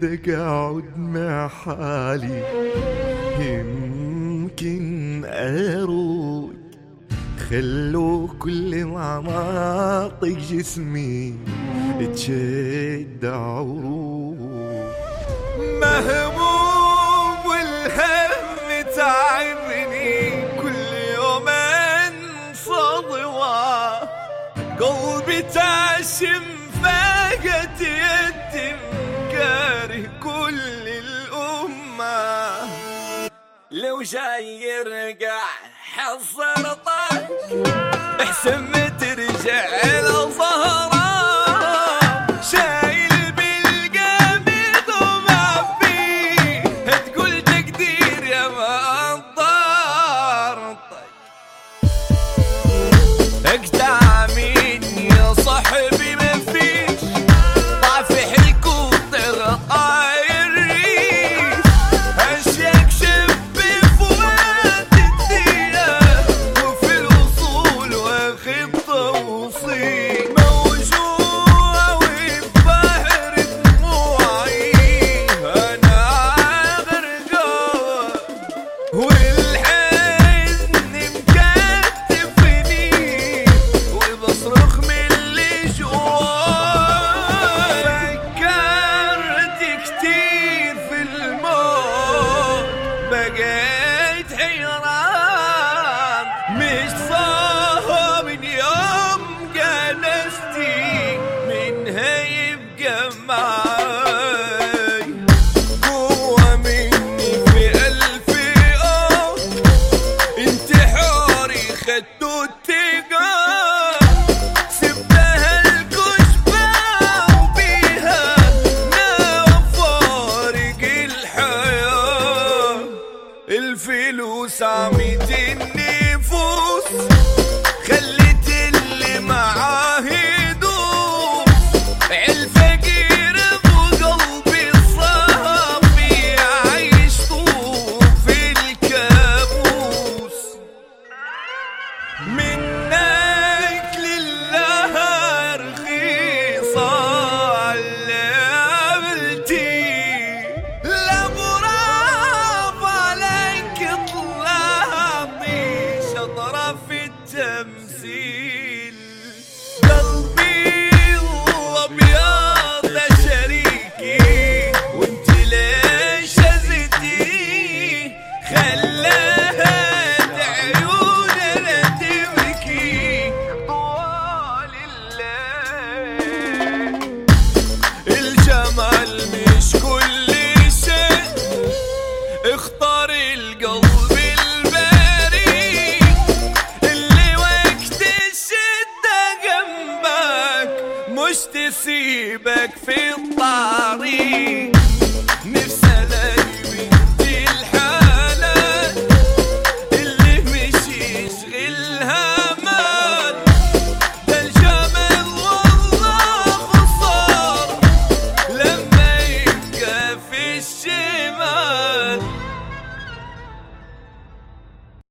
بدك اقعد مع حالي، يمكن اروق. خلو كل مناطق جسمي تشد عروق. مهموم والهم تعبني، كل يومين صدوة. قلبي تعشم فاقت يتم، كاره كل الأمة. لو جاي يرجع حصرتك، احسن ما ترجع لظهرك. شايل بالقامد ومعبي، هتقول تقدير يا ما انطرتك. اقطع مني يا صاحبي، ما فيش ضعف هليكوبتر طاير ريش. اشياك شب فوات الدنيا، وفي الوصول واخد توصيل. موجوع وبحر دموعي، انا غرقان والحزن مكتفني، وبصرخ من اللي جواي. فكرت كتير في الموت، بقيت حيران. مش صاحب من يوم جلستي، منها يبقى معاي. جوا مني في ألف انتحاري خدته اتجاه. سبتها الكشبة وبيها ناوى فارق الحياة. الفلوس عميت النفوس، خلت اللي معاه يدوس. الفقير بقلبي صافي، عيشته في الكابوس. منك لله رخيصة اللي عملتي، لا برافو عليك طلعتي شطرة في التمثيل. قلبي الأبيض ده شريكي، وانت ليش هزتي؟ خلاها عيوننا تبكي طوال الليل. الجمال مش كل شيء، اختار القلب البريء، اللي وقت الشدة جنبك مش تسيبك في